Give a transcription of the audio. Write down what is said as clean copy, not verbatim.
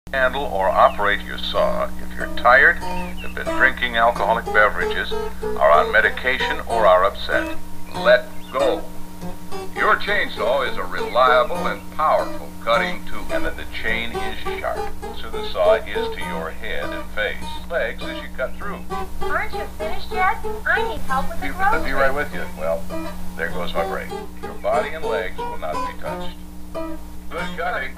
Handle or operate your saw if you're tired, have been drinking alcoholic beverages, are on medication, or are upset. Let go. Your chainsaw is a reliable and powerful cutting tool. And that the chain is sharp, so the saw is to your head and face. Legs as you cut through. Aren't you finished yet? I need help with the I'll groceries. be right with you. Well, there goes my break. Your body and legs will not be touched. Good cutting.